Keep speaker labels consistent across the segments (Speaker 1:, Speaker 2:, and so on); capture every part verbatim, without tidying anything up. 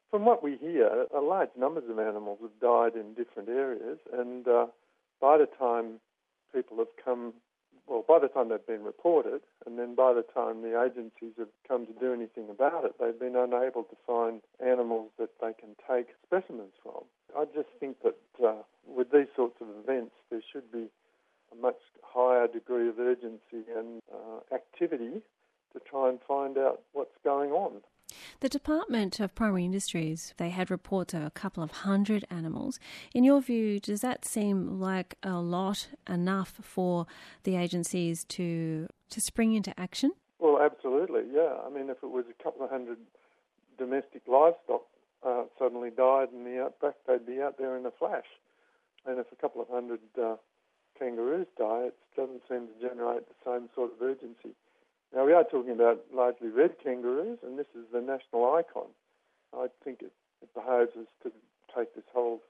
Speaker 1: From what we hear, a large numbers of animals have died in different areas, and uh, by the time people have come, well, by the time they've been reported, and then by the time the agencies have come to do anything about it, they've been unable to find animals that they can take specimens from. I just think that uh, with these sorts of events, there should be a much higher degree of urgency and uh, activity to try and find out what's going on.
Speaker 2: The Department of Primary Industries, they had reports of a couple of hundred animals. In your view, does that seem like a lot, enough for the agencies to to spring into action?
Speaker 1: Well, absolutely, yeah. I mean, if it was a couple of hundred domestic livestock uh, suddenly died in the outback, they'd be out there in a flash. And if a couple of hundred uh, kangaroos die, it doesn't seem to generate the same sort of urgency. Now, we are talking about largely red kangaroos, and this is the national icon. I think it, it behoves us to take this whole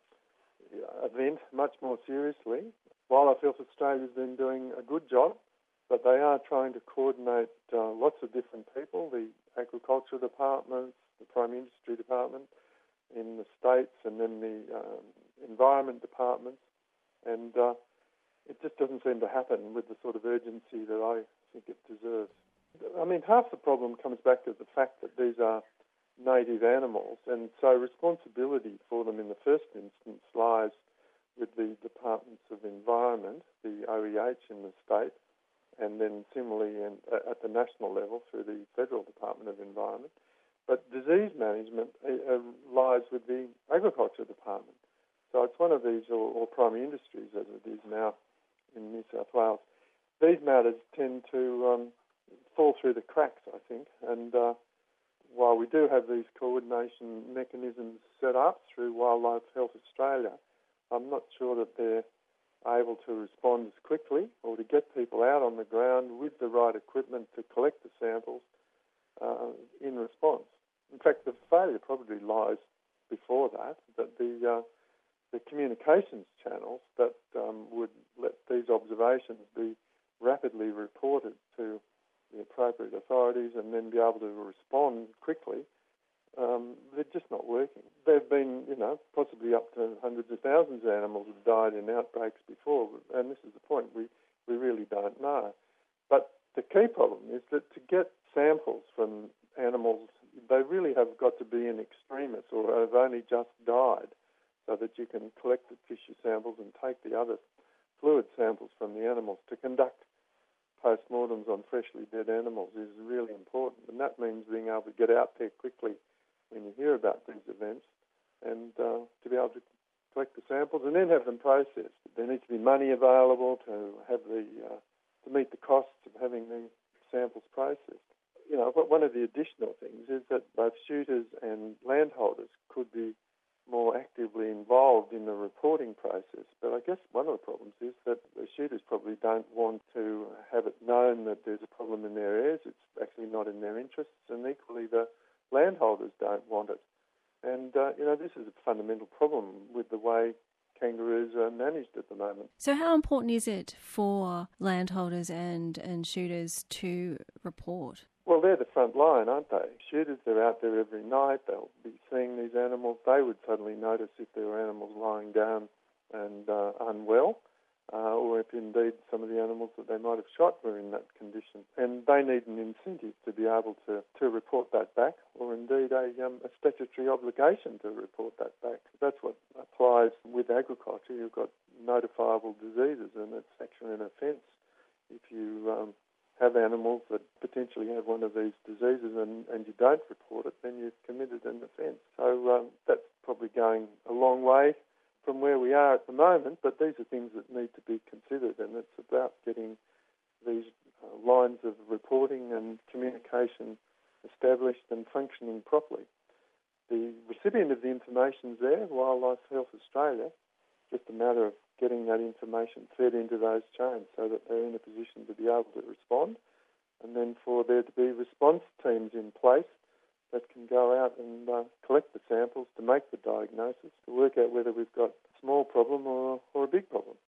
Speaker 1: event much more seriously. Wildlife Health Australia has been doing a good job, but they are trying to coordinate uh, lots of different people, the agriculture departments, the primary industry department in the states, and then the um, environment departments, and uh, it just doesn't seem to happen with the sort of urgency that I think it deserves. I mean, half the problem comes back to the fact that these are native animals, and so responsibility for them in the first instance lies with the Departments of Environment, the O E H in the state, and then similarly in, at the national level through the Federal Department of Environment. But disease management uh, lies with the Agriculture Department. So it's one of these, or, or primary industries as it is now in New South Wales. These matters tend to um, fall through the cracks, I think, and uh, while we do have these coordination mechanisms set up through Wildlife Health Australia, I'm not sure that they're able to respond as quickly or to get people out on the ground with the right equipment to collect the samples uh, in response. In fact, the failure probably lies before that, that the uh, the communications channels that um, would let these observations be rapidly reported to the appropriate authorities and then be able to respond quickly, um, they're just not working. There have been, you know, possibly up to hundreds of thousands of animals have died in outbreaks before, and this is the point, we, we really don't know. But the key problem is that to get samples from animals, they really have got to be in extremis or have only just died, so that you can collect the tissue samples and take the other fluid samples from the animals. To conduct postmortems on freshly dead animals is really important, and that means being able to get out there quickly when you hear about these events and uh, to be able to collect the samples and then have them processed. There needs to be money available to have the uh, to meet the costs of having the samples processed. You know, but one of the additional things is that both shooters and landholders could be more actively involved in the reporting process. But I guess one of the problems is that the shooters probably don't want to have it known that there's a problem in their areas. It's actually not in their interests, and equally the landholders don't want it. And, uh, you know, this is a fundamental problem with the way kangaroos are managed at the moment.
Speaker 2: So how important is it for landholders and, and shooters to report?
Speaker 1: Well, they're the front line, aren't they? Shooters, they're out there every night. They'll be seeing these animals. They would suddenly notice if there were animals lying down and uh, unwell, uh, or if indeed some of the animals that they might have shot were in that condition. And they need an incentive to be able to, to report that back, or indeed a, um, a statutory obligation to report that back. That's what applies with agriculture. You've got notifiable diseases, and it's actually an offence if you um, have animals that potentially have one of these diseases and, and you don't report it, then you've committed an offence. So um, that's probably going a long way from where we are at the moment, but these are things that need to be considered, and it's about getting these uh, lines of reporting and communication established and functioning properly. The recipient of the information is there, Wildlife Health Australia, just a matter of getting that information fed into those chains so that they're in a position to be able to respond, and then for there to be response teams in place that can go out and uh, collect the samples to make the diagnosis, to work out whether we've got a small problem or, or a big problem.